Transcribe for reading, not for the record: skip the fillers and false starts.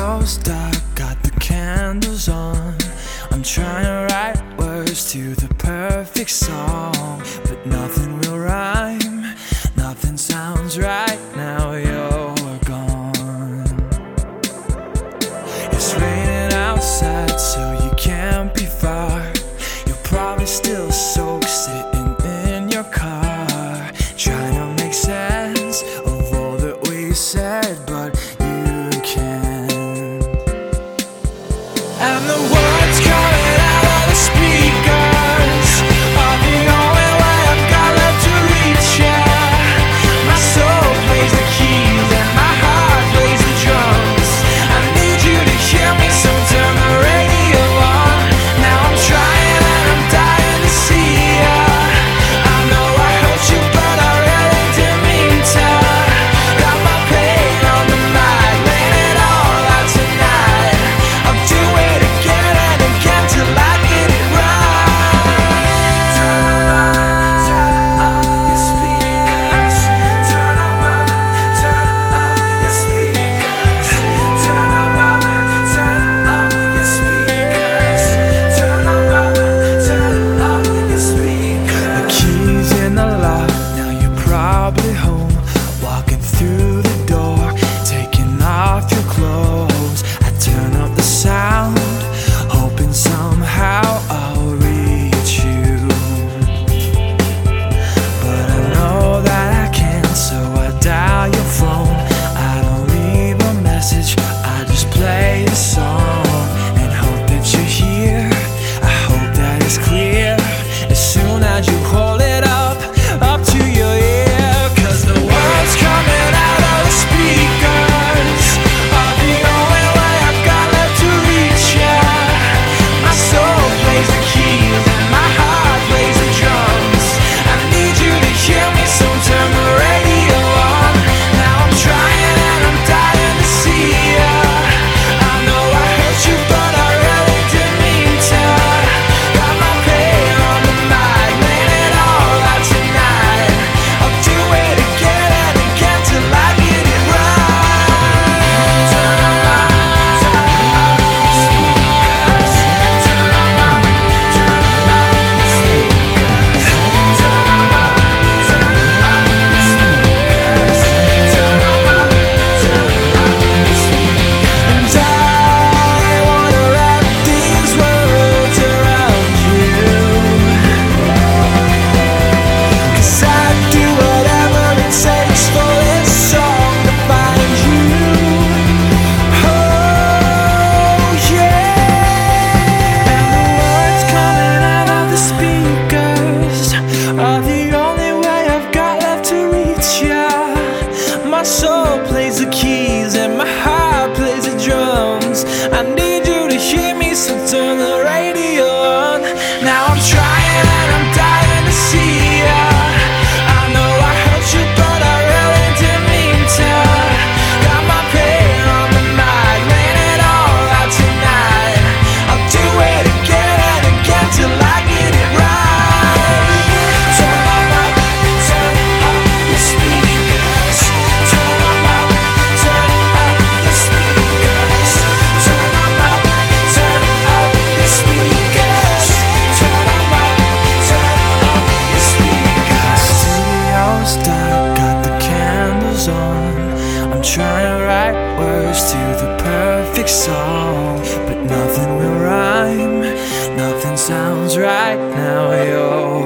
studio's dark, got the candles on. I'm trying to write words to the perfect song, but nothing will rhyme, nothing sounds right now you're gone. It's raining outside, so you can't be far. You're probably still soaked, sitting in your car, trying to make sense of all that we said, but you can't. And the words coming out of the speakers are the only way I've got left to reach ya. My soul plays the keys and my heart plays the drums. I need you to hear me, so turn the radio on. Now I'm trying and I'm dying to see ya. I know I hurt you, but I really didn't mean to. Got my pain on the mic, laying it all out tonight. I'll do it again and again till I get it right. Turn up your speakers. Turn up your speakers. Turn up your speakers. Turn up your speakers. The keys in the lock, now you're probably home. Walking through the door, taking off your clothes. I turn up the sound, hoping somehow I'll reach you. But I know that I can't, so I dial your phone. I don't leave a message, I just play the song and hope that you're here. I hope that it's clear as soon as you hold it up to your ear. 'Cause the words coming out of the speakers are the only way I've got left to reach ya. My soul plays the keys and my heart plays the drums. I need you to hear me, so turn the radio on. Now I'm trying and I'm dying to see ya. I know I hurt you, but I really didn't mean to. Got my pain on the mic, laying it all out tonight. I'll do it again and again till I get it right. Turn up your speakers. Turn up your speakers. Turn up your speakers. Turn up your speakers. And I wanna wrap these words around you, 'cause I'd do whatever it takes for this song to find you. Oh yeah. And the words coming out of the speakers are the only way I've got left to reach ya. My soul plays the keys and my heart plays the drums. I need you to hear me, so turn the radio on. Now I'm trying and I'm dying to see ya. I know I hurt you, but I really didn't mean to. Got my pain on the mic, laying it all out tonight. I'll do it again and again till I get it right. Turn up your speakers. Turn up your speakers. Turn up your speakers. Turn up your speakers. Studio's dark, got the candles on. I'm trying to write words to the perfect song, but nothing will rhyme, nothing sounds right now you're